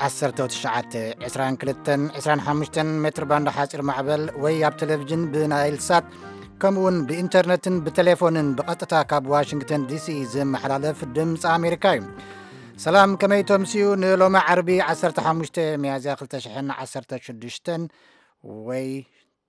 19-22-25 متر باند حاصر معبل وياب تلفزيون بنايل سات كمون بإنترنتن بتليفونن بقطتا كاب واشنطن دي سي زم حلالف دمس أمريكاي سلام كميتم سيو نلوم عربي 15 ميازيا 2016 وي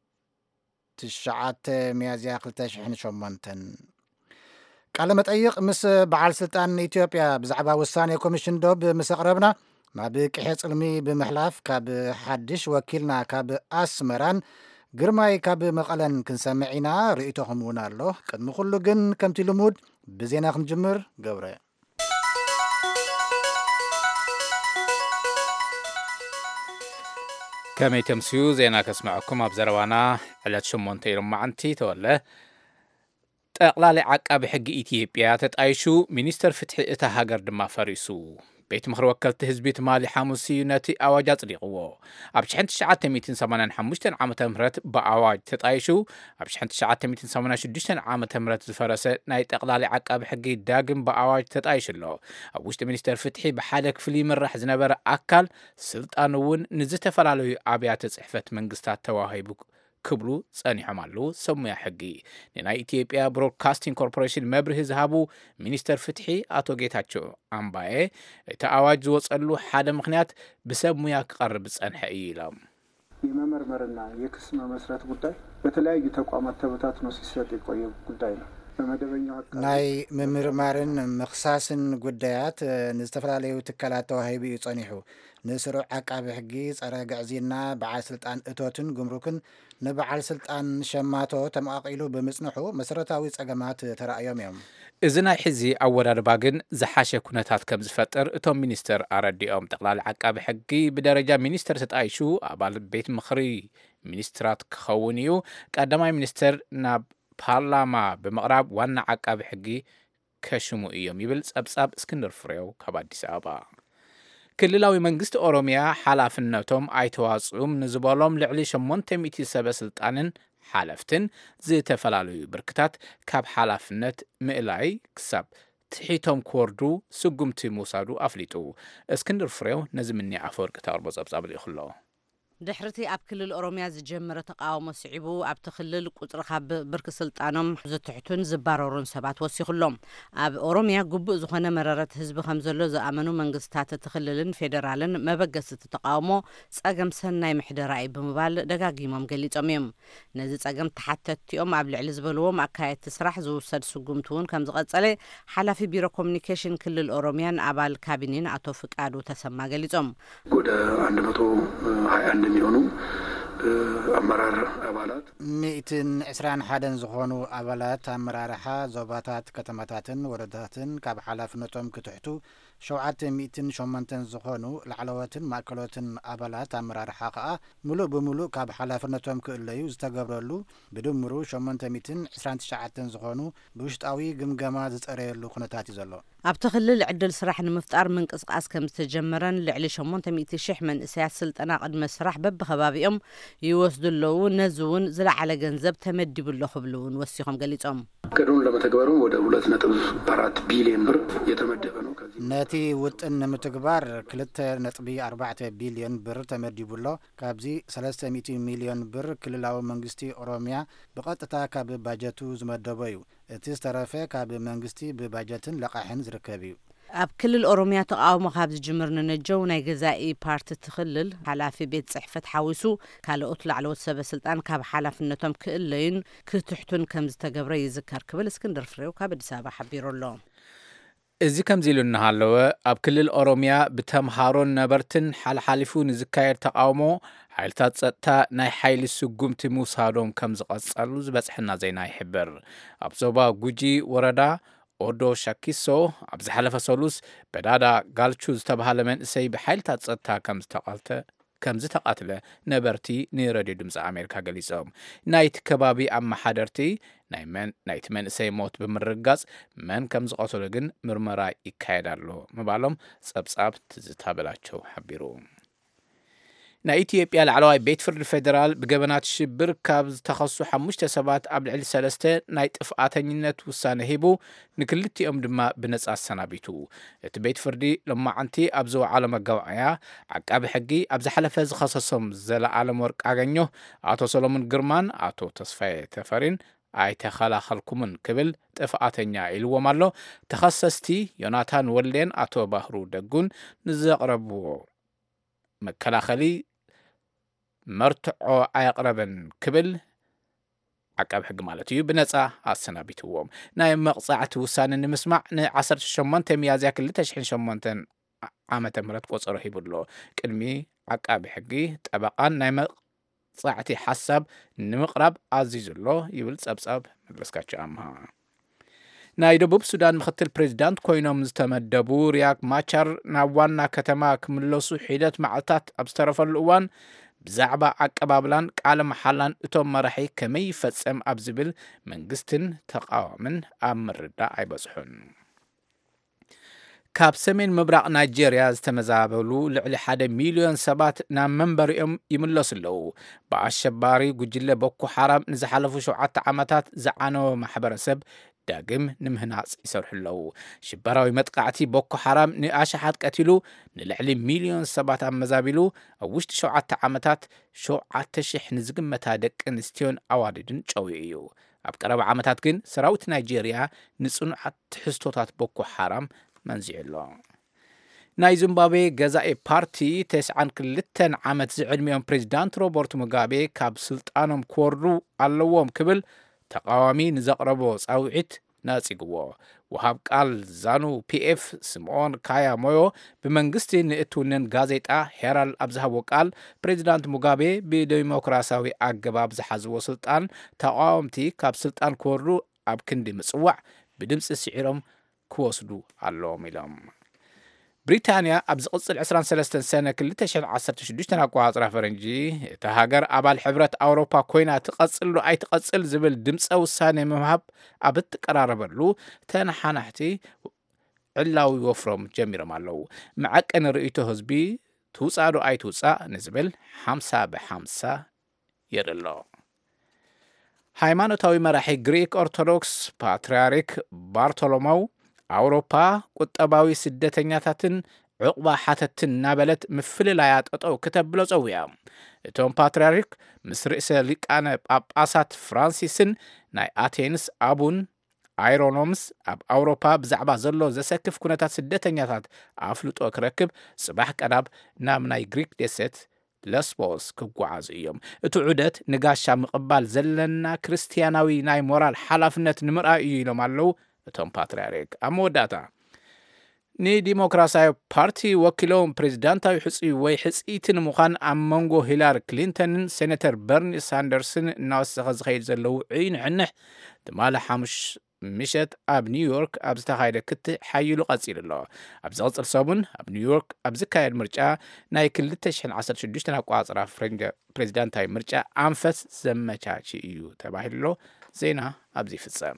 9 ميازيا 2008 قال متأيق مس بعال سلطان إثيوبيا بزعبا وساني كوميشن دوب مسقربنا ما بكحيص علمي بمحلاف كاب حدش وكيلنا كاب أسمران قرماي كاب مقالن كنسمعينا رئيتهم ونالله قد مخلو جن كمتي لمود بزينا خنجمر قوري كمي تمسيو زينا كسمعكم أبزروانا على شمونتي رمعنتي تولى ጠቅላሊ ዓቃቢ ሕጊ ኢትዮጵያ ተጣይሹ ሚኒስተር ፍትሒ እታ ሃገር ድማ ፈሪሱ ቤት ምክሪ ወከልቲ ህዝቢ ትማሊ ሐሙስ ነቲ ኣዋጅ ኣጽዲቕዎ ኣብ 1985 ዓመተ ምህረት ብኣዋጅ ተጣይሹ ኣብ 1986 ዓመተ ምህረት ዝፈረሰ ናይ ጠቅላሊ ዓቃቢ ሕጊ ዳግም ብኣዋጅ ተጣይሽሎ ኣብ ውሽጢ ሚኒስተር ፍትሒ ብሓደ ክፍሊ ይምራሕ ዝነበረ ኣካል ስልጣን እውን ንዝተፈላለዩ ኣብያተ ጽሕፈት መንግስታት ተዋሂቡ ክብሉ ጸኒሖም ኣለዉ ሰሙያ ሕጊ ናይ ኢትዮጵያ ብሮድካስቲንግ ኮርፖሬሽን መብርሂ ዝሃቡ ሚኒስተር ፍትሒ ኣቶ ጌታቸው ኣምባዬ እቲ ኣዋጅ ዝወጸሉ ሓደ ምክንያት ብሰብ ሙያ ክቐርብ ጸንሐ እዩ ኢሎም የመመርመርና የክስ መመስረት ጉዳይ በተለያዩ ተቋማት ተበታትኖ ሲሰጥ የቆየ ጉዳይ ነው በመደበኛው ናይ ምምርማርን ምኽሳስን ጉዳያት ንዝተፈላለዩ ትካላት ተዋሂቡ እዩ ጸኒሑ ንስሩዕ ዓቃቢ ሕጊ ጸረ ግዕዚና በዓል ስልጣን እቶትን ጉምሩክን ንበዓል ስልጣን ሸማቶ ተማቂሉ ብምጽንሑ መሰረታዊ ጸገማት ተራእዮም እዮም እዚ ናይ ሕዚ ኣወዳድባ ግን ዝሓሸ ኩነታት ከም ዝፈጥር እቶም ሚኒስተር ኣረዲኦም ጠቅላሊ ዓቃቢ ሕጊ ብደረጃ ሚኒስተር ተጣይሹ ኣባል ቤት ምክሪ ሚኒስትራት ክኸውን እዩ ቀዳማይ ሚኒስተር ናብ ፓርላማ ብምቕራብ ዋና ዓቃቢ ሕጊ ከሽሙ እዮም ይብል ጸብጻብ እስክንድር ፍሬው ካብ አዲስ አበባ ክልላዊ መንግስቲ ኦሮሚያ ሓላፍነቶም ኣይተዋጽኡም ንዝበሎም ልዕሊ 800 ሰበስልጣንን ሓለፍትን ዝተፈላለዩ ብርክታት ካብ ሓላፍነት ምእላይ ክሳብ ትሒቶም ክወርዱ ስጉምቲ ምውሳዱ ኣፍሊጡ እስክንድር ፍሬው ነዚ ምኒ ኣፈወርቂ ተቕርቦ ጸብጻብ ልኢኹሎ ድሕርቲ ኣብ ክልል ኦሮሚያ ዝጀመረ ተቃውሞ ስዒቡ ኣብ ትክልል ቁጽሪ ካብ ብርኪ ስልጣኖም ዝትሕቱን ዝባረሩን ሰባት ወሲኹሎም ኣብ ኦሮሚያ ጉቡእ ዝኾነ መረረት ህዝቢ ከም ዘሎ ዝኣመኑ መንግስታት ትክልልን ፌደራልን መበገስቲ ተቃውሞ ጸገም ሰናይ ምሕደራይ ብምባል ደጋጊሞም ገሊጾም እዮም ነዚ ጸገም ተሓተቲኦም ኣብ ልዕሊ ዝበልዎም ኣካየድቲ ስራሕ ዝውሰድ ስጉምቲ እውን ከም ዝቐጸለ ሓላፊ ቢሮ ኮሙኒኬሽን ክልል ኦሮሚያን ኣባል ካቢኔን አቶ ፍቃዱ ተሰማ ገሊጾም ወደ 121 የሚሆኑ አመራር አባላት 121 ዝኾኑ አባላት አመራርሓ ዞባታት ከተማታትን ወረዳታትን ካብ ሓላፍነቶም ክትሕቱ 708 ዝኾኑ ላዕለዎትን ማእከሎትን አባላት አመራርሓ ከዓ ሙሉእ ብምሉእ ካብ ሓላፍነቶም ክእለዩ ዝተገብረሉ ብድምሩ 829 ዝኾኑ ብውሽጣዊ ግምገማ ዝጸረየሉ ኩነታት እዩ ዘሎ ኣብ ትክልል ዕድል ስራሕ ንምፍጣር ምንቅስቃስ ከም ዝተጀመረን ልዕሊ 800,000 መንእሰያት ስልጠና ቅድመ ስራሕ በብኸባቢኦም ይወስዱለዉ ነዚ እውን ዝለዓለ ገንዘብ ተመዲቡሎ ክብሉ እውን ወሲኾም ገሊጾም እቅዱን ለመተግበሩም ወደ 2.4 ቢሊዮን ብር የተመደበ ነው ነቲ ውጥን ንምትግባር 2.4 ቢሊዮን ብር ተመዲቡሎ ካብዚ 300 ሚሊዮን ብር ክልላዊ መንግስቲ ኦሮሚያ ብቐጥታ ካብ ባጀቱ ዝመደበ እዩ እቲ ዝተረፈ ካብ መንግስቲ ብባጀትን ለቃሕን ዝርከብ እዩ ኣብ ክልል ኦሮሚያ ተቃውሞ ካብ ዝጅምር ንነጀው ናይ ገዛኢ ፓርቲ ትክልል ሓላፊ ቤት ጽሕፈት ሓዊሱ ካልኦት ላዕለዎት ሰበስልጣን ካብ ሓላፍነቶም ክእለዩን ክትሕቱን ከም ዝተገብረ ይዝከር ክብል እስክንድር ፍሬው ካብ አዲስ አበባ ሓቢሩሎ እዚ ከምዚ ኢሉ እናሃለወ ኣብ ክልል ኦሮሚያ ብተምሃሮን ነበርትን ሓልሓሊፉ ንዝካየድ ተቃውሞ ሓይልታት ጸጥታ ናይ ሓይሊ ስጉምቲ ምውሳዶም ከም ዝቐጸሉ ዝበጽሕና ዜና ይሕብር ኣብ ዞባ ጉጂ ወረዳ ኦዶ ሻኪሶ ኣብ ዝሓለፈ ሰሉስ በዳዳ ጋልቹ ዝተባሃለ መንእሰይ ብሓይልታት ጸጥታ ከም ዝተቃተለ ነበርቲ ንሬድዮ ድምፂ ኣሜሪካ ገሊጾም ናይቲ ከባቢ ኣመሓደርቲ ናይቲ መንእሰይ ሞት ብምርጋጽ መን ከም ዝቐተሎ ግን ምርመራ ይካየድ ኣሎ ምባሎም ጸብጻብ ትዝታበላቸው ሓቢሩ ናይ ኢትዮጵያ ላዕለዋይ ቤት ፍርዲ ፌደራል ብገበናት ሽብር ካብ ዝተኸሱ 5 ሰባት ኣብ ልዕሊ 3 ናይ ጥፍኣተኝነት ውሳነ ሂቡ ንክልቲኦም ድማ ብነጻ ሰናቢቱ እቲ ቤት ፍርዲ ሎማዓንቲ ኣብ ዝወዓለ መጋባእያ ዓቃቢ ሕጊ ኣብ ዝሓለፈ ዝኸሰሶም ዘለዓለም ወርቅ ኣገኘ ኣቶ ሰሎሞን ግርማን ኣቶ ተስፋዬ ተፈሪን ኣይተኸላኸልኩምን ክብል ጥፍኣተኛ ኢልዎም ኣሎ ተኸሰስቲ ዮናታን ወልዴን ኣቶ ባህሩ ደጉን ንዘቕረብዎ መከላኸሊ መርትዖ ኣየቕረበን ክብል ዓቃቢ ሕጊ ማለት እዩ ብነጻ ኣሰናቢትዎም ናይ መቕጻዕቲ ውሳነ ንምስማዕ ን18 ሚያዝያ 2008 ዓመተ ምህረት ቆጸሮ ሂቡሎ ቅድሚ ዓቃቢ ሕጊ ጠበቃን ናይ መቕጻዕቲ ሓሳብ ንምቕራብ ኣዚዙሎ ይብል ጸብጻብ መለስካቸው ኣምሃ ናይ ደቡብ ሱዳን ምክትል ፕሬዚዳንት ኮይኖም ዝተመደቡ ሪያክ ማቻር ናብ ዋና ከተማ ክምለሱ ሒደት መዓልታት ኣብ ዝተረፈሉ እዋን ብዛዕባ ኣቀባብላን ቃለ መሓላን እቶም መራሒ ከመይ ይፈጸም ኣብ ዝብል መንግስትን ተቃዋምን ኣብ ምርዳእ ኣይበጽሑን ካብ ሰሜን ምብራቕ ናይጄርያ ዝተመዛበሉ ልዕሊ 1 ሚልዮን ሰባት ናብ መንበሪኦም ይምለሱ ኣለዉ ብኣሸባሪ ጉጅለ ቦኮ ሓራም ንዝሓለፉ 7 ዓመታት ዝዓነወ ማሕበረሰብ ዳግም ንምህናጽ ይሰርሑ ኣለዉ ሽበራዊ መጥቃዕቲ ቦኮ ሓራም ንኣሽሓት ቀቲሉ ንልዕሊ ሚልዮን ሰባት ኣመዛቢሉ ኣብ ውሽጢ 7 ዓመታት 7,000 ንዝግመታ ደቂ ኣንስትዮን ኣዋልድን ጨዊኡ እዩ ኣብ ቀረባ ዓመታት ግን ሰራዊት ናይጄርያ ንጽኑዓት ትሕዝቶታት ቦኮ ሓራም መንዚዑ ኣሎ ናይ ዚምባብዌ ገዛኢ ፓርቲ 92 ዓመት ዝዕድሚኦም ፕሬዚዳንት ሮበርት ሙጋቤ ካብ ስልጣኖም ክወርዱ ኣለዎም ክብል ተቃዋሚ ንዘቕረቦ ጻውዒት ናጺግዎ ወሃብ ቃል ዛኑ ፒኤፍ ስምዖን ካያ ሞዮ ብመንግስቲ ንእትውንን ጋዜጣ ሄራል ኣብ ዝሃቦ ቃል ፕሬዚዳንት ሙጋቤ ብዲሞክራሲያዊ ኣገባብ ዝሓዝዎ ስልጣን ተቃወምቲ ካብ ስልጣን ክወርዱ ኣብ ክንዲ ምጽዋዕ ብድምፂ ስዒሮም ክወስዱ ኣለዎም ኢሎም ብሪታንያ ኣብ ዝቕጽል 23 ሰነ 2016 ኣቆጻጽራ ፈረንጂ እቲ ሃገር ኣባል ሕብረት ኣውሮፓ ኮይና ትቐጽል ኣይትቐጽል ዝብል ድምፀ ውሳነ ምምሃብ ኣብ እትቀራረበሉ ተነሓናሕቲ ዕላዊ ወፍሮም ጀሚሮም ኣለዉ መዐቀኒ ርእይቶ ህዝቢ ትውጻዶ ኣይትውጻእ ንዝብል 50-50 የርኢ ኣሎ ሃይማኖታዊ መራሒ ግሪክ ኦርቶዶክስ ፓትርያርክ ባርቶሎማው ኣውሮፓ ቁጠባዊ ስደተኛታትን ዕቕባ ሓተትን ናበለት ምፍልላይ ኣጠጠው ከተብሎ ጸውያ እቶም ፓትርያርክ ምስ ርእሰ ሊቃነ ጳጳሳት ፍራንሲስን ናይ ኣቴንስ ኣቡን ኣይሮኖምስ ኣብ ኣውሮፓ ብዛዕባ ዘሎ ዘሰክፍ ኩነታት ስደተኛታት ኣፍልጦ ክረክብ ጽባሕ ቀዳብ ናብ ናይ ግሪክ ደሴት ለስቦስ ክጓዓዙ እዮም እቲ ዑደት ንጋሻ ምቕባል ዘለና ክርስቲያናዊ ናይ ሞራል ሓላፍነት ንምርኣይ እዩ ኢሎም ኣለው እቶም ፓትርያርክ ኣብ መወዳእታ ንዲሞክራሲያዊ ፓርቲ ወኪሎም ፕሬዚዳንታዊ ሕፂ ወይ ሕፂትን ምዃን ኣብ መንጎ ሂላሪ ክሊንተንን ሴኔተር በርኒ ሳንደርስን እናወሰኸ ዝኸይድ ዘለው ንሕንሕ ትማለ ሓሙሽ ምሸት ኣብ ኒውዮርክ ኣብ ዝተኻየደ ክትሓይሉ ቀፂሉ ኣሎ ኣብ ዝቕፅል ሰሙን ኣብ ኒውዮርክ ኣብ ዝካየድ ምርጫ ናይ 2016 ኣቆጻጽራ ፕሬዚዳንታዊ ምርጫ ኣንፈት ዘመቻች እዩ ተባሂሉ ዜና ኣብዚ ይፍጸም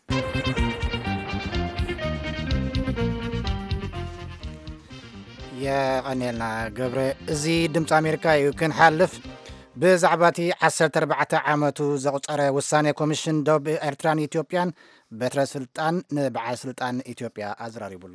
የቀኔልና ገብረ እዚ ድምፂ ኣሜሪካ እዩ ክንሓልፍ ብዛዕባቲ 14 ዓመቱ ዘቁፀረ ውሳኔ ኮሚሽን ደቡብ ኤርትራን ኢትዮጵያን በትረ ስልጣን ንበዓል ስልጣን ኢትዮጵያ ኣዝራሪቡሎ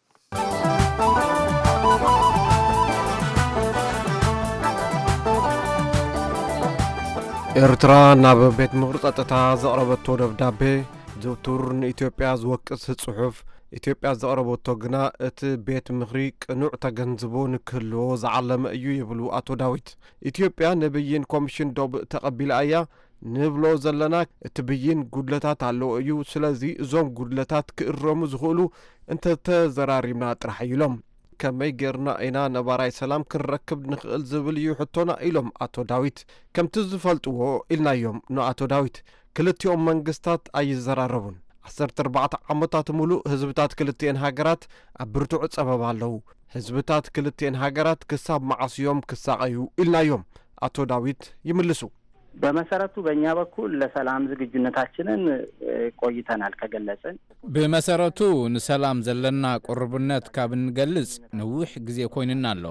ኤርትራ ናብ ቤት ምክሪ ጸጥታ ዘቕረበቶ ደብዳቤ ዶክተር ንኢትዮጵያ ዝወቅስ ጽሑፍ ኢትዮጵያ ዘቕረበቶ ግና እቲ ቤት ምክሪ ቅኑዕ ተገንዝቦ ንክህልዎ ዝዓለመ እዩ ይብሉ ኣቶ ዳዊት ኢትዮጵያ ንብይን ኮሚሽን ደቡብ ተቐቢላ እያ ንብሎ ዘለና እቲ ብይን ጉድለታት ኣለዎ እዩ ስለዚ እዞም ጉድለታት ክእረሙ ዝኽእሉ እንተተዘራሪብና ጥራሕ ኢሎም ከመይ ጌርና ኢና ነባራይ ሰላም ክንረክብ ንኽእል ዝብል እዩ ሕቶና ኢሎም ኣቶ ዳዊት ከምቲ ዝፈልጥዎ ኢልናዮም ንኣቶ ዳዊት ክልቲኦም መንግስታት ኣይዘራረቡን 14 ዓመታት ሙሉእ ህዝብታት ክልቲአን ሃገራት ኣብ ብርቱዕ ጸበባ ኣለዉ ህዝብታት ክልቲአን ሃገራት ክሳብ ማዓስዮም ክሳቀዩ ኢልናዮም አቶ ዳዊት ይምልሱ በመሰረቱ በእኛ በኩል ለሰላም ዝግጁነታችንን ቆይተናል ከገለጽን በመሰረቱ ንሰላም ዘለና ቁርብነት ካብን ገልጽ ንውሕ ጊዜ ኮይንና ኣሎ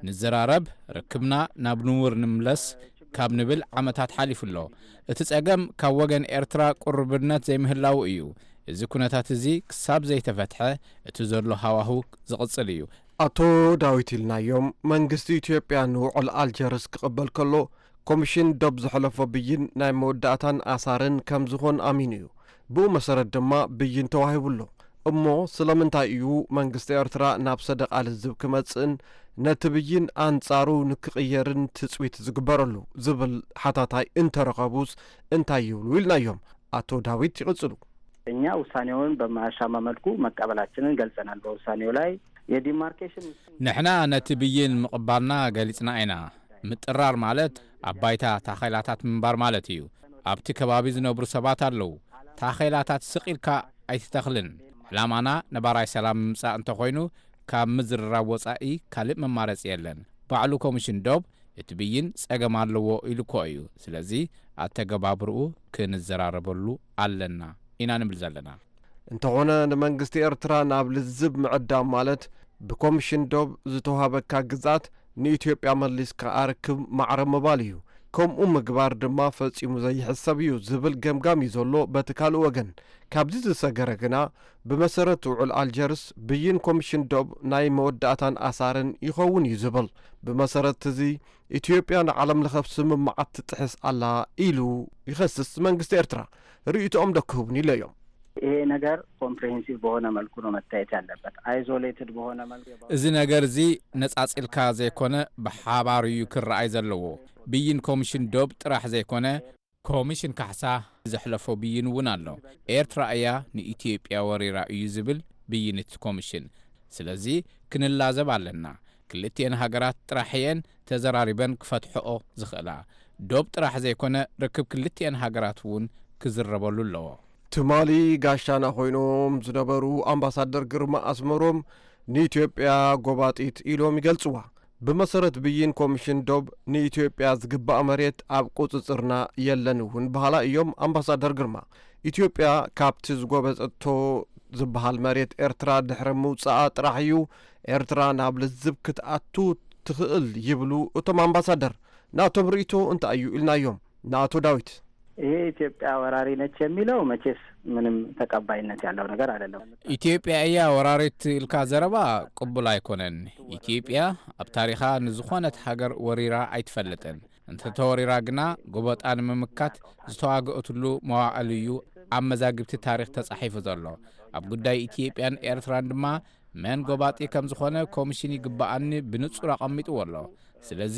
ንዘራረብ ረክብና ናብ ንውር ንምለስ ካብ ንብል ዓመታት ሓሊፉሎ እቲ ጸገም ካብ ወገን ኤርትራ ቁርብነት ዘይምህላው እዩ እዚ ኩነታት እዚ ክሳብ ዘይተፈትሐ እቲ ዘሎ ሃዋህው ዝቕጽል እዩ አቶ ዳዊት ኢልናዮም መንግስቲ ኢትዮጵያ ንውዕል አልጀርስ ክቕበል ከሎ ኮሚሽን ዶብ ዝሕለፎ ብይን ናይ መወዳእታን ኣሳርን ከም ዝኾን ኣሚኑ እዩ ብኡ መሰረት ድማ ብይን ተዋሂቡሎ እሞ ስለምንታይ እዩ መንግስቲ ኤርትራ ናብ ሰደቃ ልዝብ ክመጽእን ነቲ ብይን አንጻሩ ንክቕየርን ትጽዊት ዝግበረሉ ዝብል ሓታታይ እንተረኸቡስ እንታይ ይብሉ ኢልናዮም አቶ ዳዊት ይቕጽሉ እኛ ውሳኔውን በማያሻማ መልኩ መቀበላችንን ገልጸናል በውሳኔው ላይ የዲማርኬሽን ንሕና ነቲ ብይን ምቕባልና ገሊጽና ኢና ምጥራር ማለት አባይታ ታኸላታት ምንባር ማለት እዩ ኣብቲ ከባቢ ዝነብሩ ሰባት ኣለዉ ታኸላታት ስቂልካ ኣይትተኽልን ዕላማና ነባራይ ሰላም ምምጻእ እንተኾይኑ ካብ ምዝርራብ ወጻኢ ካልእ መማረጽ የለን ባዕሉ ኮሚሽን ዶብ እቲ ብይን ጸገም ኣለዎ ኢሉኮ እዩ ስለዚ ኣተገባብርኡ ክንዘራረበሉ ኣለና ኢና ንብል ዘለና እንተኾነ ንመንግስቲ ኤርትራ ናብ ልዝብ ምዕዳም ማለት ብኮሚሽን ዶብ ዝተዋሃበካ ግዛት ንኢትዮጵያ መሊስካ ኣርክብ ማዕረ ምባል እዩ ከምኡ ምግባር ድማ ፈጺሙ ዘይሕሰብ እዩ ዝብል ገምጋም እዩ ዘሎ በቲ ካልእ ወገን ካብዚ ዝሰገረ ግና ብመሰረት ውዕል አልጀርስ ብይን ኮሚሽን ዶብ ናይ መወዳእታን ኣሳርን ይኸውን እዩ ዝብል ብመሰረት እዚ ኢትዮጵያ ንዓለም ለኸ ስምምዓት ትጥሕስ ኣላ ኢሉ ይኸስስ መንግስቲ ኤርትራ ርእይቶኦም ደክሁብን ኢለዮም ይሄ ነገር ኮምፕሬሄንሲቭ በሆነ መልኩ ነው መታየት ያለበት አይዞሌትድ በሆነ መልኩ እዚ ነገር እዚ ነጻጽልካ ዘይኮነ በሓባር እዩ ክረአይ ዘለዎ ብይን ኮሚሽን ዶብ ጥራሕ ዘይኮነ ኮሚሽን ካሕሳ ዘሕለፎ ብይን እውን ኣሎ ኤርትራ እያ ንኢትዮጵያ ወሪራ እዩ ዝብል ብይንት ኮሚሽን ስለዚ ክንላዘብ ኣለና ክልቲአን ሃገራት ጥራሕየን ተዘራሪበን ክፈትሕኦ ዝኽእላ ዶብ ጥራሕ ዘይኮነ ርክብ ክልቲአን ሃገራት እውን ክዝረበሉ ኣለዎ ትማሊ ጋሻና ኮይኖም ዝነበሩ አምባሳደር ግርማ አስመሮም ንኢትዮጵያ ጎባጢት ኢሎም ይገልጽዋ ብመሰረት ብይን ኮሚሽን ዶብ ንኢትዮጵያ ዝግባእ መሬት ኣብ ቁጽጽርና የለን እውን በኋላ እዮም አምባሳደር ግርማ ኢትዮጵያ ካብቲ ዝጎበፀቶ ዝበሃል መሬት ኤርትራ ድሕሪ ምውጻእ ጥራሕ እዩ ኤርትራ ናብ ልዝብ ክትኣቱ ትኽእል ይብሉ እቶም አምባሳደር ናቶም ርእይቶ እንታይ እዩ ኢልናዮም ናቶ ዳዊት ይሄ ኢትዮጵያ ወራሪ ነች የሚለው መቼስ ምንም ተቀባይነት ያለው ነገር አይደለም ኢትዮጵያ እያ ወራሪት ኢልካ ዘረባ ቅቡል አይኮነን ኢትዮጵያ ኣብ ታሪኻ ንዝኾነት ሃገር ወሪራ አይትፈልጥን እንተ ተወሪራ ግና ጎበጣን ምምካት ዝተዋግአትሉ መዋዕል እዩ ኣብ መዛግብቲ ታሪኽ ተጻሒፉ ዘሎ ኣብ ጉዳይ ኢትዮጵያን ኤርትራን ድማ መን ጎባጢ ከም ዝኾነ ኮሚሽን ይግባኣኒ ብንጹር ኣቐሚጥዎ ኣሎ ስለዚ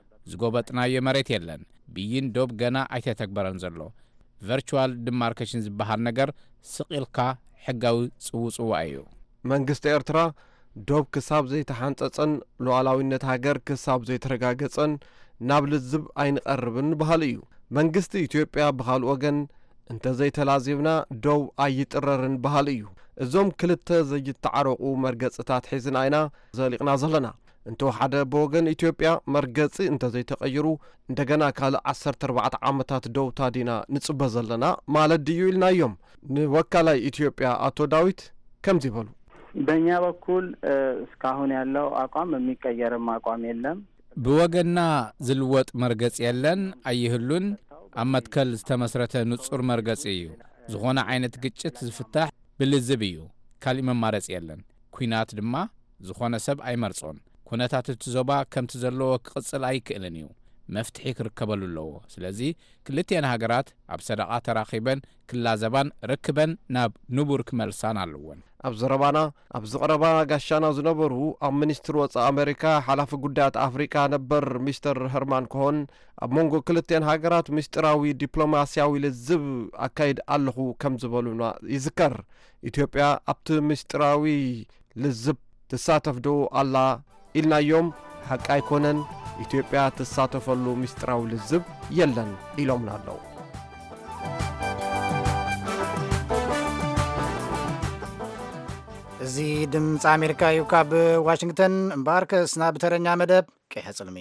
ዝጎበጥናዮ መሬት የለን ብይን ዶብ ገና ኣይተተግበረን ዘሎ ቨርቹዋል ዲማርኬሽን ዝበሃል ነገር ስቂልካ ሕጋዊ ጽውጽዋ እዩ መንግስቲ ኤርትራ ዶብ ክሳብ ዘይተሓንጸጸን ሉዓላዊነት ሃገር ክሳብ ዘይተረጋገጸን ናብ ልዝብ ኣይንቐርብን በሃል እዩ መንግስቲ ኢትዮጵያ ብኻልእ ወገን እንተ ዘይተላዚብና ዶብ ኣይጥረርን በሃል እዩ እዞም ክልተ ዘይተዓረቑ መርገጽታት ሒዝና ኢና ዘሊቕና ዘለና እንቶ ሓደ በወገን ኢትዮጵያ መርገጺ እንተ ዘይተቐይሩ እንደገና ካልእ 14 ዓመታት ዶውታ ዲና ንጽበ ዘለና ማለት ድዩ ኢልናዮም ንወካላይ ኢትዮጵያ አቶ ዳዊት ከምዚ ይበሉ በእኛ በኩል እስካሁን ያለው አቋም የሚቀየርም አቋም የለም ብወገንና ዝልወጥ መርገጽ የለን አይህሉን ኣብ መትከል ዝተመስረተ ንጹር መርገጽ እዩ ዝኾነ ዓይነት ግጭት ዝፍታሕ ብልዝብ እዩ ካልእ መማረጽ የለን ኩናት ድማ ዝኾነ ሰብ ኣይመርጾን ኩነታት እቲ ዞባ ከምቲ ዘለዎ ክቕጽል ኣይክእልን እዩ መፍትሒ ክርከበሉ ኣለዎ ስለዚ ክልቲአን ሃገራት ኣብ ሰደቓ ተራኺበን ክላዘባን ርክበን ናብ ንቡር ክመልሳን ኣለወን ኣብ ዘረባና ኣብ ዝቐረባ ጋሻና ዝነበሩ ኣብ ሚኒስትሪ ወፃኢ ኣሜሪካ ሓላፊ ጉዳያት ኣፍሪካ ነበር ሚስተር ሄርማን ኮሆን ኣብ መንጎ ክልቲአን ሃገራት ምስጢራዊ ዲፕሎማስያዊ ልዝብ ኣካይድ ኣለኹ ከም ዝበሉና ይዝከር ኢትዮጵያ ኣብቲ ምስጢራዊ ልዝብ ትሳተፍ ዶ ኣላ ኢልናዮም ሓቂ ኣይኮነን ኢትዮጵያ ትሳተፈሉ ምስጢራዊ ልዝብ የለን ኢሎምና ኣለዉ እዚ ድምፂ ኣሜሪካ እዩ ካብ ዋሽንግተን እምበር ክስና ብተረኛ መደብ ቀይሐ ጽልሚ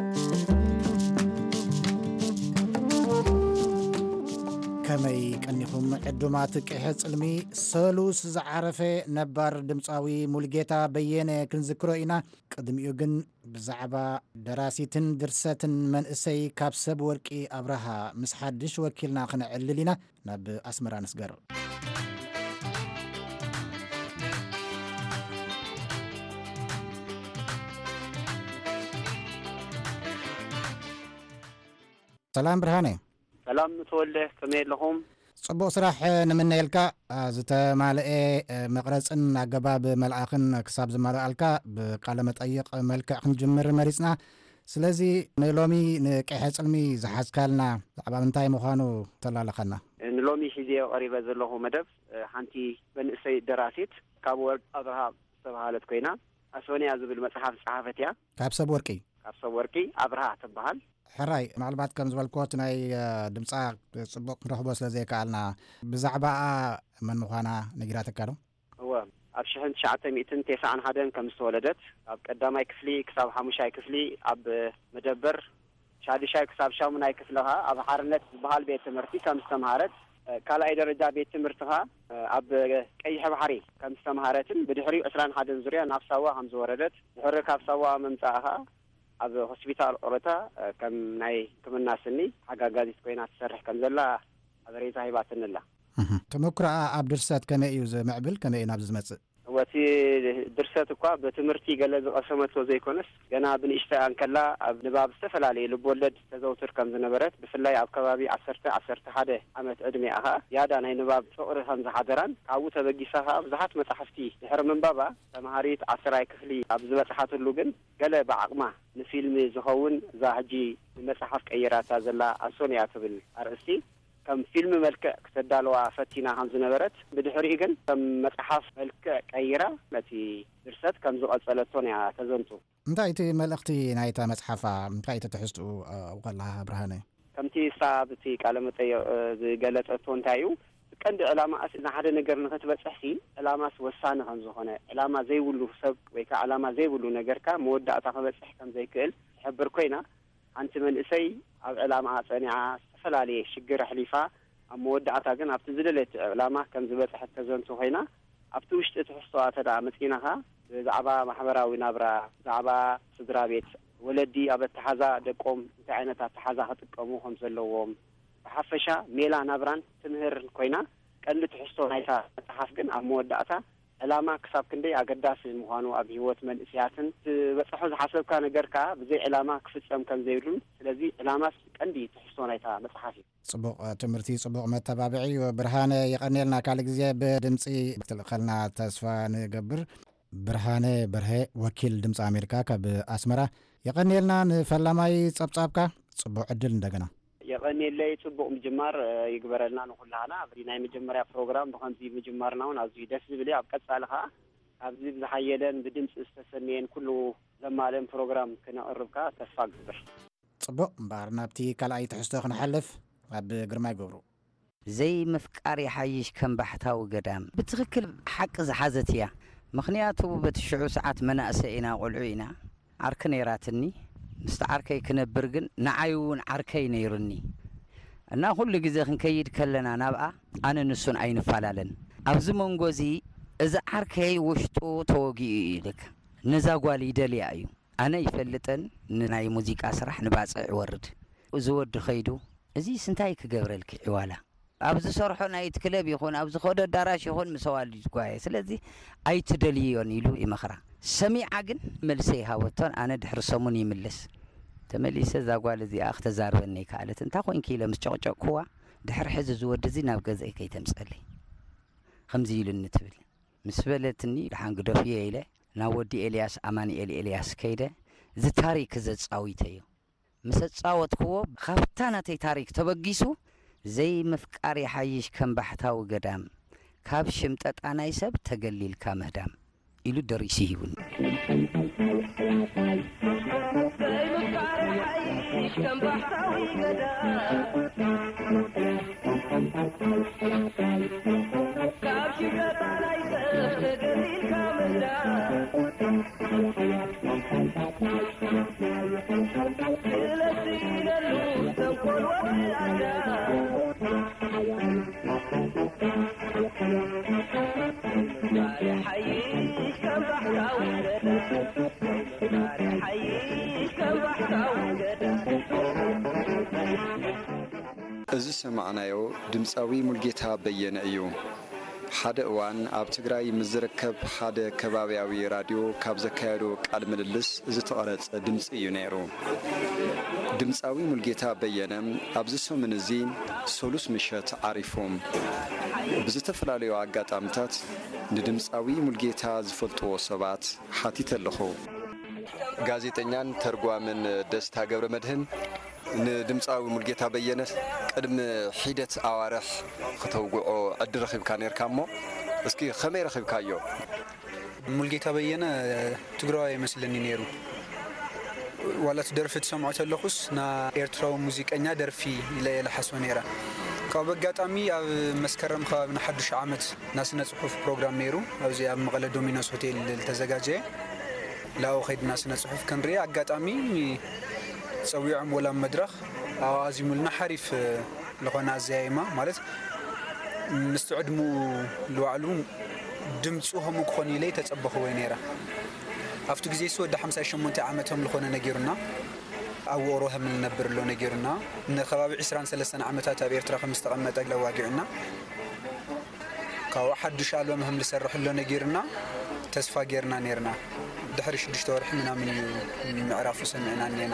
ከመይ ቀኒኹ እቶም ዕዱማት ቅሐ ጽልሚ ሰሉስ ዝዓረፈ ነባር ድምፃዊ ሙልጌታ በየነ ክንዝክሮ ኢና ቅድሚኡ ግን ብዛዕባ ደራሲትን ድርሰትን መንእሰይ ካብ ሰብ ወርቂ ኣብርሃ ምስ ሓድሽ ወኪልና ክንዕልል ኢና ናብ ኣስመራ ንስገር ሰላም ብርሃነ ሰላም ተወልደ ከመይ ኣለኹም ጽቡቕ ስራሕ ንምነየልካ ዝተማልአ መቕረፅን ኣገባብ መልኣኽን ክሳብ ዝመልኣልካ ብቃለ መጠይቕ መልክዕ ክንጅምር መሪፅና ስለዚ ንሎሚ ንቅሐ ጽልሚ ዝሓዝካልና ዛዕባ ምንታይ ምዃኑ ተላለኸና ንሎሚ ሒዜ ቀሪበ ዘለኹ መደብ ሓንቲ መንእሰይ ደራሲት ካብ ወርቂ ኣብርሃ ዝተባሃለት ኮይና ኣሶንያ ዝብል መጽሓፍ ዝጸሓፈት እያ ካብ ሰብ ወርቂ ኣብርሃ ትበሃል ሕራይ ምናልባት ከም ዝበልክዎት ናይ ድምፃ ጽቡቕ ክንረኽቦ ስለ ዘይከኣልና ብዛዕባኣ መን ምዃና ነጊራተካ ዶ እወ ኣብ 1991 ከም ዝተወለደት ኣብ ቀዳማይ ክፍሊ ክሳብ 5ይ ክፍሊ ኣብ መደበር 6ይ ክሳብ 8ይ ክፍሊ ኸ ኣብ ሓርነት ዝበሃል ቤት ትምህርቲ ከም ዝተምሃረት ካልኣይ ደረጃ ቤት ትምህርቲ ኸ ኣብ ቀይሕ ባሕሪ ከም ዝተምሃረትን ብድሕሪኡ 21 ዙርያ ናብ ሳዋ ከም ዝወረደት ድሕሪ ካብ ሳዋ መምጻእ ኸ ኣብ ሆስፒታል ኦሮታ ከም ናይ ሕክምና ስኒ ሓጋጋዚት ኮይና ትሰርሕ ከም ዘላ ሓበሬታ ሂባትንላ ተመክሮኣ ኣብ ድርሰት ከመይ እዩ ዝምዕብል ከመይ እዩ ናብ ዝመጽእ ወቲ ድርሰት እኳ በትምህርቲ ገለ ዝቐሰመቶ ዘይኮነስ ገና ብንእሽተይ አንከላ ኣብ ንባብ ዝተፈላለየ ልብወለድ ተዘውትር ከም ዝነበረት ብፍላይ ኣብ ከባቢ 11 ዓመት ዕድሜኣ ኸ ያዳ ናይ ንባብ ፍቕሪ ከም ዝሓደራን ካብኡ ተበጊሳ ኸ ብዙሓት መጻሕፍቲ ድሕሪ ምንባባ ተምሃሪት 10ይ ክፍሊ ኣብ ዝበፅሓትሉ ግን ገለ ብዓቕማ ንፊልሚ ዝኸውን እዛ ሕጂ መጽሓፍ ቀይራታ ዘላ ኣሶንያ ትብል ኣርእስቲ ከም ፊልም መልክዕ ክተዳለዋ ፈቲና ከም ዝነበረት ብድሕሪኡ ግን ከም መጽሓፍ መልክዕ ቀይራ ነቲ ድርሰት ከም ዝቐጸለቶን እያ ተዘንቱ እንታይ እቲ መልእኽቲ ናይታ መጽሓፋ እንታይ ተትሕዝትኡ ወላ ብርሃነ ከምቲ ሳብቲ ቃለ መጠይቕ ዝገለጸቶ እንታይ እዩ ቀንዲ ዕላማስ ንሓደ ነገር ንኽትበጽሕሲ ዕላማስ ወሳኒ ከም ዝኾነ ዕላማ ዘይብሉ ሰብ ወይ ከዓ ዕላማ ዘይብሉ ነገርካ መወዳእታ ክበጽሕ ከም ዘይክእል ዝሕብር ኮይና ሓንቲ መንእሰይ ኣብ ዕላማ ጸኒዓ ዝተፈላለየ ሽግር ኣሕሊፋ ኣብ መወዳእታ ግን ኣብቲ ዝደለየት ዕላማ ከም ዝበጽሐት ተዘንቱ ኮይና ኣብቲ ውሽጢ ትሕዝቶኣ ተዳ መፂናኻ ብዛዕባ ማሕበራዊ ናብራ ብዛዕባ ስድራ ቤት ወለዲ ኣብ ኣተሓዛ ደቆም እንታይ ዓይነት ኣተሓዛ ክጥቀሙ ከም ዘለዎም ብሓፈሻ ሜላ ናብራን ትምህርን ኮይና ቀንዲ ትሕዝቶ ናይታ መጽሓፍ ግን ኣብ መወዳእታ ዕላማ ክሳብ ክንደይ ኣገዳሲ ምዃኑ ኣብ ህይወት መንእስያትን ትበጽሖ ዝሓሰብካ ነገርካ ብዘይ ዕላማ ክፍጸም ከም ዘይብሉን ስለዚ ዕላማስ ቀንዲ ትሕዝቶ ናይታ መጽሓፍ እዩ ጽቡቕ ትምህርቲ ጽቡቕ መተባብዒ ብርሃነ የቐኒልና ካልእ ግዜ ብድምፂ ክትልኸልና ተስፋ ንገብር ብርሃነ በርሀ ወኪል ድምፂ ኣሜሪካ ካብ ኣስመራ የቐኒልና ንፈላማይ ጸብጻብካ ጽቡቕ ዕድል እንደገና የቐኒለይ ጽቡቕ ምጅማር ይግበረልና ንኹላና ኣብ ናይ መጀመርያ ፕሮግራም ብኸምዚ ምጅማርና እውን ኣዝዩ ደስ ዝብል ኣብ ቀጻሊ ኸዓ ኣብዚ ብዝሓየለን ብድምፂ ዝተሰነየን ኩሉ ዘማልአን ፕሮግራም ክነቕርብካ ተስፋ ግብር ጽቡቕ እምበር ናብቲ ካልኣይ ትሕዝቶ ክንሓልፍ ኣብ ግርማይ ገብሩ ዘይ ምፍቃር የሓይሽ ከም ባሕታዊ ገዳም ብትኽክል ሓቂ ዝሓዘት እያ ምኽንያቱ በቲ 10 ሰዓት መናእሰይ ኢና ቖልዑ ኢና ዓርኪ ነይራትኒ ምስቲ ዓርከይ ክነብር ግን ንዓይ እውን ዓርከይ ነይሩኒ እና ኩሉ ግዜ ክንከይድ ከለና ናብኣ ኣነ ንሱን ኣይንፈላለን ኣብዚ መንጎ እዚ እዚ ዓርከይ ውሽጡ ተወጊኡ ይልክ ነዛ ጓል ይደልያ እዩ ኣነ ይፈልጠን ንናይ ሙዚቃ ስራሕ ንባፅዕ ይወርድ እዚ ወዲ ኸይዱ እዚ ስንታይ ክገብረልክ ይዋላ ኣብዚ ሰርሖ ናይት ክለብ ይኹን ኣብዚ ኸደ ዳራሽ ይኹን ምሰዋል ይጓየ ስለዚ ኣይትደልዮን ኢሉ ይመኽራ ሰሚዓ ግን መልሰይ ሃወቶን ኣነ ድሕሪ ሰሙን ይምልስ ተመሊሰ ዛጓል እዚኣ ክተዛርበኒ ይከኣለት እንታይ ኮንኪ ኢለ ምስ ጨቕጨቕኩዋ ድሕሪ ሕዚ ዝወዲ እዚ ናብ ገዛይ ከይተምፀለይ ከምዚ ኢሉኒ ትብል ምስ በለትኒ ድሓንግደፍ እየ ኢለ ናብ ወዲ ኤልያስ ኣማኒኤል ኤልያስ ከይደ እዚ ታሪክ ዘፃዊተዮ ምስ ፃወትክዎ ካብታ ናተይ ታሪክ ተበጊሱ ዘይ ምፍቃር የሓይሽ ከም ባሕታዊ ገዳም ካብ ሽምጠጣ ናይ ሰብ ተገሊልካ ምህዳም ኢሉ ደሪሲ ይሁን كم بحثاوي قدا كابشي قطع لايسف تقليل كامدا للسين اللوز تنقل وقت العدا እዚ ሰማዕናዮ ድምፃዊ ሙልጌታ በየነ እዩ። ሓደ እዋን ኣብ ትግራይ ምዝርከብ ሓደ ከባቢያዊ ራድዮ ካብ ዘካየዶ ቃል ምልልስ ዝተቐረጸ ድምፂ እዩ ነይሩ። ድምፃዊ ሙልጌታ በየነ ኣብዚ ሰሙን እዚ ሰሉስ ምሸት ዓሪፎም ብዝተፈላለዩ ኣጋጣሚታት ንድምፃዊ ሙልጌታ ዝፈልጥዎ ሰባት ሓቲት ኣለኹ። ጋዜጠኛን ተርጓምን ደስታ ገብረ መድህን ንድምፃዊ ሙልጌታ በየነ ቅድሚ ሒደት ኣዋርሕ ከተውግዖ ዕድል ረኺብካ ነርካ እሞ እስኪ ከመይ ረኺብካዮ? ሙልጌታ በየነ ትግራዋይ ይመስለኒ ነይሩ። ዋላት ደርፊ ትሰምዖ ተለኹስ ና ኤርትራዊ ሙዚቀኛ ደርፊ ለሓስቦ ነይራ። ካብ ኣጋጣሚ ኣብ መስከረም ከባቢና ሓዱሽ ዓመት ናስነ ጽሑፍ ፕሮግራም ነይሩ። ኣብዚ ኣብ መቐለ ዶሚኖስ ሆቴል ዝተዘጋጀየ ላው ኸይድና ስነ ጽሑፍ ክንርኢ ኣጋጣሚ ፀዊዖም ወላ መድረኽ ኣዋዚሙልና ሓሪፍ ለኾነ ኣዘያይማ ማለት ምስትዕድሙ ልዋዕሉ ድምፁ ከምኡ ክኾን ኢለይ ተጸበኽዎ ነይራ። ኣብቲ ግዜ ወደ 58 ዓመቶም ለኾነ ነጊሩና ኣብ ወሮ ህምል ነብር ሎ ነጊሩና ንኸባቢ 23 ዓመታት ኣብ ኤርትራ ከም ዝተቐመጠ ለዋጊዑና ካብ ሓዱሽ ኣልበም ህምል ሰርሕ ሎ ነጊሩና ተስፋ ጌርና ነርና ድሕሪ 6 ወርሒ ምናምን እዩ ምዕራፉ ሰሚዕና ነና።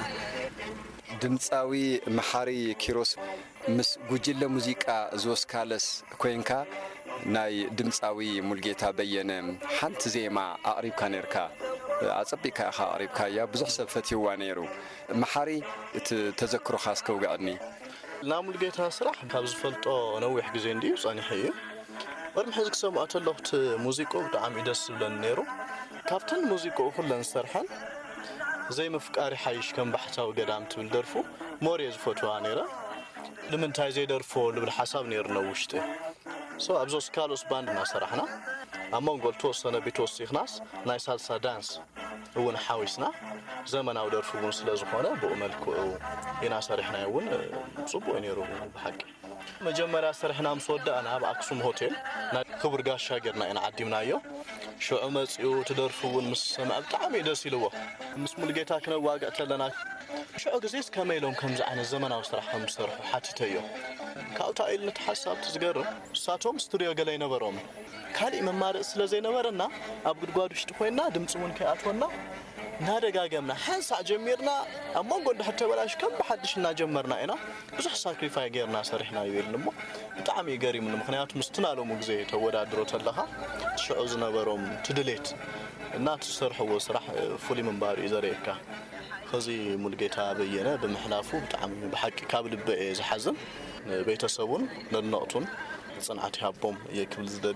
ድምፃዊ መሓሪ ኪሮስ ምስ ጉጅለ ሙዚቃ ዝወስካለስ ኮይንካ ናይ ድምፃዊ ሙልጌታ በየነ ሓንቲ ዜማ ኣቕሪብካ ነርካ ኣጸቢካ ኢኻ ኣቕሪብካያ ብዙሕ ሰብ ፈትይዋ ነይሩ። መሓሪ እቲ ተዘክሮኻ እስከውግዐኒ። ና ሙልጌታ ስራሕ ካብ ዝፈልጦ ነዊሕ ግዜ እንድዩ ጸኒሐ እዩ። ቅድሚ ሕዚ ክሰምዖ ተለኹት ሙዚቃ ብጣዕሚ ደስ ዝብለኒ ነይሩ። ካብተን ሙዚቃ ኩለን ዝሰርሐን ዘይ መፍቃሪ ሓይሽ ከም ባሕታዊ ገዳም ትብል ደርፉ ሞርየ ዝፈትዋ ነይራ። ንምንታይ ዘይደርፎ ልብል ሓሳብ ነይርና ውሽጢ ኣብዚ ካልኦስ ባንድ እናሰራሕና ኣብ መንጎ ተወሰነ ቤት ወሲኽናስ ናይ ሳልሳ ዳንስ እውን ሓዊስና ዘመናዊ ደርፉ እውን ስለ ዝኾነ ብኡ መልክዑ ኢና ሰሪሕና እውን ጽቡቕ ነይሩ ብሓቂ። መጀመርያ ሰሪሕና ምስ ወዳእና ኣብ ኣክሱም ሆቴል ናይ ክቡር ጋሻ ጌርና ኢና ዓዲምናዮ። ሽዑ መጺኡ ትደርፉ እውን ምስ ሰማዕ ብጣዕሚ ደስ ኢልዎ። ምስ ሙልጌታ ክነዋግዕ ተለና ሽዑ ግዜስ ከመይ ኢሎም ከምዚ ዓይነት ዘመናዊ ስራሕ ከም ዝሰርሑ ሓቲተዮ። ካብታ ኢልነት ሓሳብ ትዝገርም እሳቶም ስቱድዮ ገለ ይነበሮም ካልእ መማርእ ስለ ዘይነበረና ኣብ ጉድጓድ ውሽጢ ኮይና ድምፂ እውን ከይኣትወና እናደጋገምና ሓንሳዕ ጀሚርና ኣብ መንጎ እንድሕር ተበላሽ ከም ብሓድሽ እናጀመርና ኢና ብዙሕ ሳክሪፋይ ጌርና ሰሪሕና ይብል እሞ ብጣዕሚ ገሪሙኒ። ምክንያቱ ምስትናሎሙ ግዜ ተወዳድሮ ተለኻ ትሽዑ ዝነበሮም ትድሌት እና ትሰርሕዎ ስራሕ ፍሉይ ምንባር እዩ ዘርእየካ። ከዚ ሙልጌታ በየነ ብምሕላፉ ብጣዕሚ ብሓቂ ካብ ልበ ዝሓዝን ቤተሰቡን ነድነቕቱን ጽንዓት ይሃቦም እየ ክብል ዝደሊ።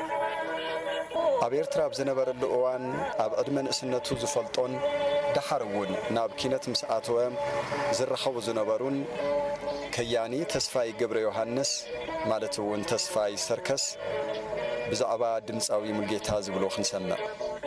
ኣብ ኤርትራ ብዝነበረሉ እዋን ኣብ ዕድመ ንእስነቱ ዝፈልጦን ዳሓር እውን ናብ ኪነት ምስ ኣተወ ዝረኸቡ ዝነበሩን ከያኒ ተስፋይ ገብረ ዮሃንስ ማለት እውን ተስፋይ ሰርከስ ብዛዕባ ድምፃዊ ሙልጌታ ዝብሎ ክንሰምዕ።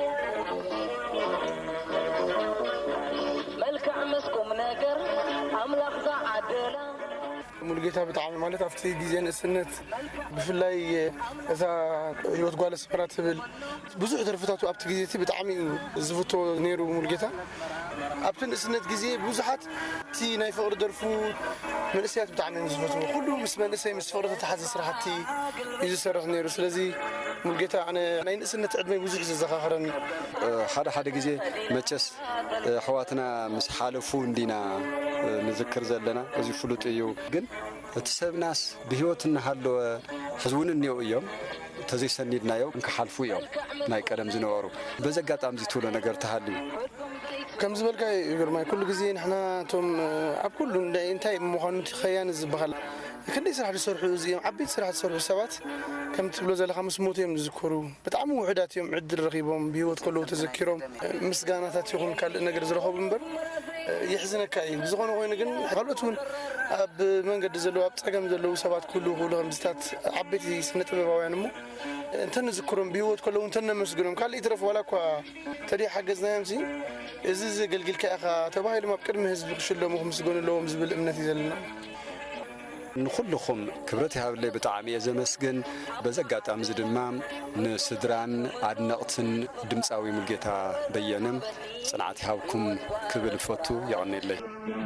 መልክዕ መስኩም ነገር ኣምላኽ ዝዓደላ ሙልጌታ ብጣዕሚ ማለት ኣብቲ ግዜ ንእስነት ብፍላይ እዛ ህይወት ጓለ ስፍራ ትብል ብዙሕ ደርፍታቱ ኣብቲ ግዜ እቲ ብጣዕሚ ዝፍቶ ነይሩ ሙልጌታ። ኣብቲ ንእስነት ግዜ ብዙሓት እቲ ናይ ፍቕሪ ደርፉ መንእሰያት ብጣዕሚ ዝፈትዎ ኩሉ ምስ መንእሰይ ምስ ፍቕሪ ተተሓዘ ስራሕቲ እዩ ዝሰርሕ ነይሩ። ስለዚ ሙልጌታ ናይ ንእስነት ዕድመይ ብዙሕ ዘዘኻኽረኒ። ሓደ ግዜ መቸስ ኣሕዋትና ምስ ሓለፉ እንዲና ንዝክር ዘለና እዚ ፍሉጥ እዩ። ግን እቲ ሰብናስ ብህይወት እናሃለወ ሕዝውን እኒአው እዮም ተዘይሰኒድናዮ እንክሓልፉ እዮም ናይ ቀደም ዝነበሩ። በዚ ኣጋጣሚ ዝትብሎ ነገር ተሃልዩ ከም ዝበልካ ግርማይ ኩሉ ግዜ ንሕና እቶም ኣብ ኩሉ እንታይ ምዃኑ ኸያን ዝበሃል ክንደይ ስራሕ ዝሰርሑ እዚኦም ዓበይቲ ስራሕ ዝሰርሑ ሰባት ከም ትብሎ ዘለኻ ምስ ሞቱ እዮም ዝዝከሩ። ብጣዕሚ ውሕዳት እዮም ዕድል ረኺቦም ብህይወት ከለዉ ተዘኪሮም ምስጋናታት ይኹን ካልእ ነገር ዝረኸቡ እምበር يحزنك أي بزغنا وين جن خلوتون بمنجد زلوا بتعجم زلوا سبات كله هم زتات عبتي سنة بواينمو أنت نذكرهم بيوت كله أنت نمسجرهم قال يترف ولا كوا تري حاجة زنامزي إزز قل كأخا تباهي لما بكرم هزب شلوا مهم سجون اللهم زبل أمنتي زلنا ንኹልኹም ክብረት ይሃብለይ ብጣዕሚ እየ ዘመስግን በዚ ኣጋጣሚ እዚ ድማ ንስድራን ኣድነቕትን ድምፃዊ ሙልጌታ በየነም ጽንዓት ይሃብኩም ክብል ፈቱ ይቕኒለይ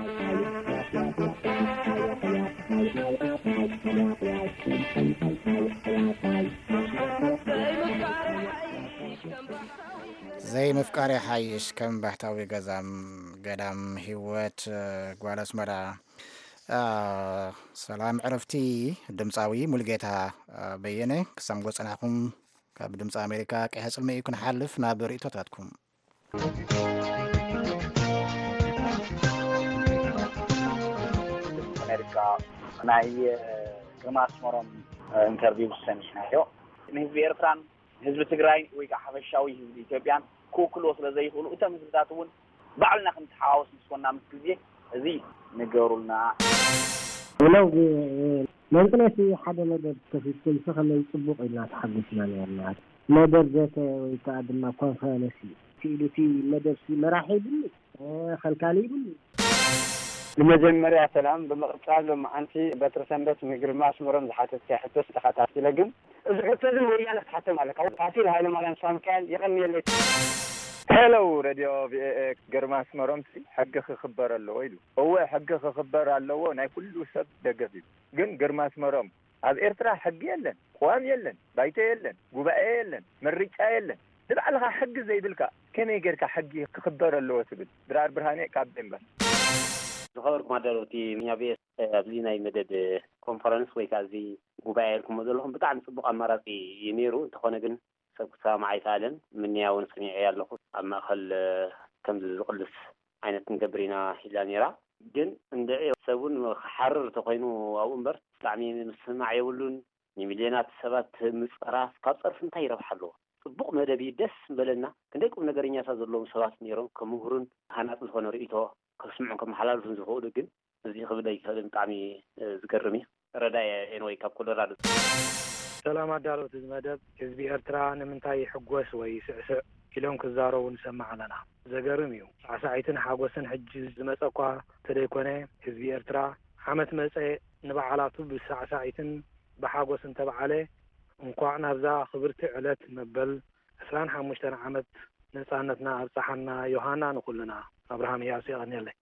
زي مفقاري حيش كم بحتوي قدام هيوت قوالس مرا سلام عرفتي دمصاوي ملقيتها بينه كسام قصناكم كبدمص أمريكا كحصل ما يكون حلف نابر إتوتاتكم أمريكا ناي كرماس مرم انترفيو سمينايو نهزب إيرتران ህዝቢ ትግራይ ወይ ከዓ ሓበሻዊ ህዝቢ ኢትዮጵያን ኮክሎ ስለዘይ ይኽእሉ እቶም ህዝብታት እውን ባዕልና ክንተሓዋወስ ምስኮና ምስ ግዜ እዚ ንገሩልና ወለው መንቅነቲ ሓደ ነገር ተፈሲም ከመይ ጽቡቕ ኢልና ተሓግስና ነርና መደብ ዘተ ወይ ከዓ ድማ ኮንፈረንስ ሲሉቲ መደብ መራሒብ خلكالي ይብል ለመጀመሪያ ሰላም በመቅጻል ማዓንቲ በትር ሰንበት ምግርማስ ምሮም ዝሓተት ሕተስ ተኸታተለ ግን እዚ ሕተስ ወያነ ተሓተ ማለት ፋሲል ሃይለ ማርያም ሳምካል ይቀሚየለይ ሄሎ ሬዲዮ ግርማስ ምሮም ሕግ ክኽበር ኣለዎ ኢሉ እወ ሕግ ክኽበር ኣለዎ ናይ ኩሉ ሰብ ደገፍ ግን ግርማስ ምሮም ኣብ ኤርትራ ሕግ የለን ቋም የለን ባይተ የለን ጉባኤ የለን ምርጫ የለን ትባዕልኻ ሕግ ዘይብልካ ከመይ ጌርካ ሕግ ክኽበር ኣለዎ ትብል ድራር ብርሃኔ ካብደንባ ዝኸበርኩም ኣዳለውቲ ሚያቤስ ኣብዚ ናይ መደድ ኮንፈረንስ ወይ ከዓ እዚ ጉባኤ ልኩም ዘለኹም ብጣዕሚ ፅቡቕ ኣማራፂ እዩ ነይሩ እንተኾነ ግን ሰብ ክሰማዕ ኣይከኣለን ምንያውን ሰሚዐ ኣለኹ ኣብ ማእኸል ከምዚ ዝቕልስ ዓይነት ክንገብር ኢና ሒላ ነይራ ግን እንድዒ ሰቡን ክሓርር ተኮይኑ ኣብኡ እምበር ብጣዕሚ ምስማዕ የብሉን ንሚልዮናት ሰባት ምፅራፍ ካብ ፀርፊ እንታይ ይረብሓ ኣለዎ ጽቡቕ መደብ ደስ በለና ክንደይ ቁም ነገረኛታት ዘለዎም ሰባት ነይሮም ከምሁሩን ሃናፅ ዝኾነ ርእይቶ كسمعهم كم حلال في الزهور لكن زي خبرة يكلم طعمي ذكرني رداء إنه يكاب كل راد. سلام عليكم تزمدب حزبي إرتران من تاي حجوس ويسعس كلهم كزارو ونسمع لنا ذكرنيو عساعتنا حجوسن حج زمسقوا تريكونه حزبي إرترا حمت مسأ نبع على طب الساعتين بحجوسن تبع عليه نقعنا بذا خبرت علت مبل أسران حمشتنا عمت نسانتنا أبصحنا يوحنا نقولنا أبراهام ياسي غنيلي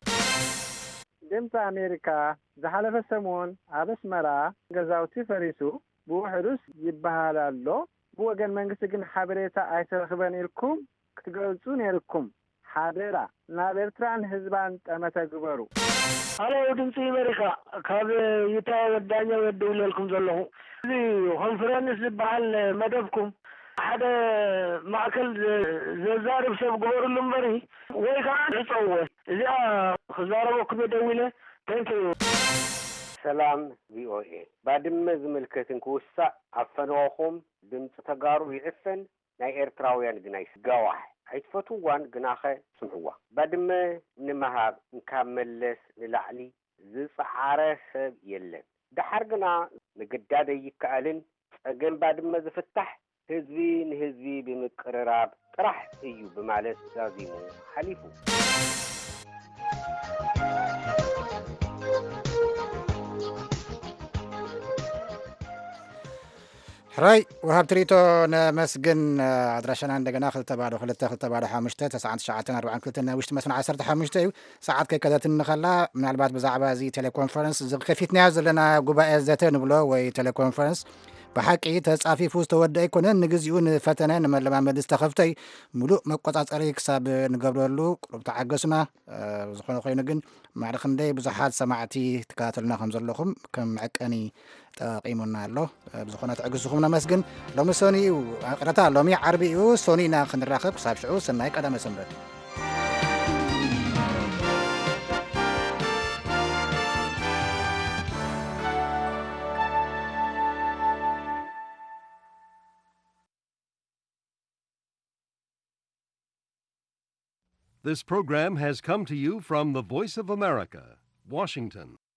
دمت أمريكا زحلف السمون عبس مرا جزاوتي فريسو بوحدوس يبهالا له بوغن منغسكن حبريتا ايترخبن لكم كتغلصون يلكم حاضرا نابرتران حزبان تمتا غبرو አሎ ድምጽ አሜሪካ ካብ ይታይ ወዳኛ ወደው ለልኩም ዘለኹ እዚ ኮንፈረንስ ዝበሃል መደብኩም ሓደ ማዕከል ዘዛርብ ሰብ ግበሩሉ እምበሪ ወይ ከዓ ዝፀውዕ እዚኣ ክዛረበኩም ደውለ ታንኪዩ ሰላም ቪኦኤ ባድመ ዝምልከትን ክውሳእ ኣፈንዋኹም ድምፂ ተጋሩ ይዕፈን ናይ ኤርትራውያን ግን ኣይስጋዋሕ ኣይትፈትዋን ግናኸ ስምዕዋ ባድመ ንምሃብ እንካብ መለስ ንላዕሊ ዝፀዓረ ሰብ የለን ድሓር ግና ምግዳድ ኣይከኣልን ፀገም ባድመ ዝፍታሕ ህዝቢ ንህዝቢ ብምቅርራብ ጥራሕ እዩ በማለት ዛዚሙ ሓሊፉ حراي وهاب تريتو نمسجن عدراشنا عندنا خلت بعده خلت بعده حامشته 9:40 كلتنا وشت مثلا 10 حامشته ساعات كذا تنخلا من البعض بزعبه زي تيليكونفرنس خفيت نازل لنا غباء زتن بلو وي تيليكونفرنس بحقي تصافي فوز تودع يكونن نغزيون فتنه نملمامد استخفتي ملوء مقطعصري حساب نغبرلو قرب تعغسنا زخونه خوينو ግን ማዕረክንደይ ብዙሓት ሰማዕቲ ተከታተልና ከም ዘለኹም ከም ዕቀኒ ጠቂሙና ኣሎ ብዝኾነ ትዕግስኹም ነመስግን ሎሚ ሶኒ ቅረታ ሎሚ ዓርቢ እዩ ሶኒና ክንራኸብ ክሳብ ሽዑ ሰናይ ቀዳመ ሰንበት This program has come to you from the Voice of America, Washington.